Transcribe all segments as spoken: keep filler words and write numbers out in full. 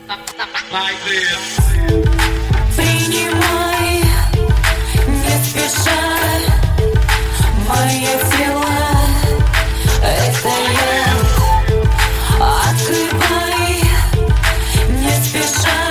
Принимай, не спеша, мое тело, это я. Открывай, не спеша,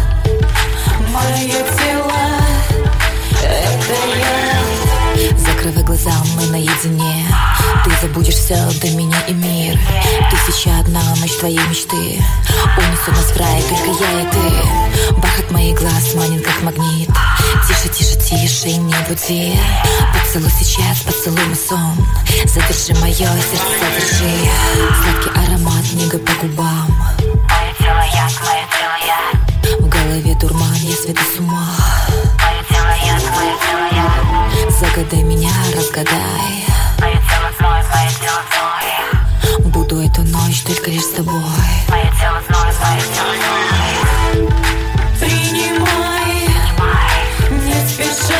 мое тело, это я. Закрывай глаза, мы наедине. Ты забудешь все до меня и мир. Тысяча одна ночь твоей мечты. Унесу нас в рай, только я и ты. Бархат моих глаз манит, как магнит. Тише, тише, тише, не буди. Поцелуй сейчас, поцелуй мой сон. Задержи мое сердце, задержи. Сладкий аромат книга по губам. Мое тело яд, мое тело яд. В голове дурман, я сведу с ума. Мое тело яд, мое тело яд. Загадай меня, разгадай. Мое тело зной, мое тело зной. Буду эту ночь только лишь с тобой. Мое тело зной, мое тело зной. Принимай, не спеша,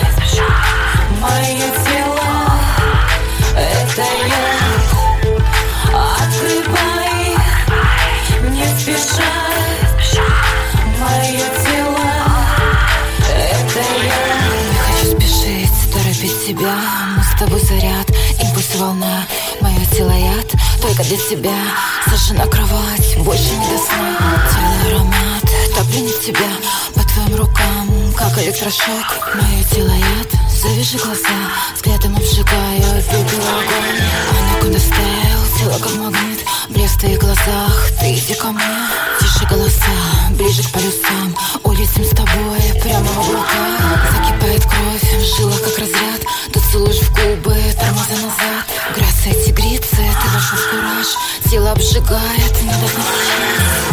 мое тело, это я. Открывай, не спеша, мое тело, это я. Не хочу спешить, торопить тебя. Мы с тобой заряд, импульс, волна. Мое тело яд, только для тебя. Сажена кровать, больше не до сна. Тело аромат, так пленит тебя. По твоим рукам, как электрошок. Мое тело яд, завяжи глаза. Взглядом обжигаю, бегаю огонь. Анаконда стайл, тело как магнит. Блеск в твоих глазах, ты иди ко мне. Тише голоса, ближе к полюсам. Улетим с тобой прямо в облака. Закипает кровь, в жилах как разряд. Ты целуешь в губы, тормоза назад. Грация тигрицы, ты вошел в кураж. Тело обжигает, не до сна сейчас.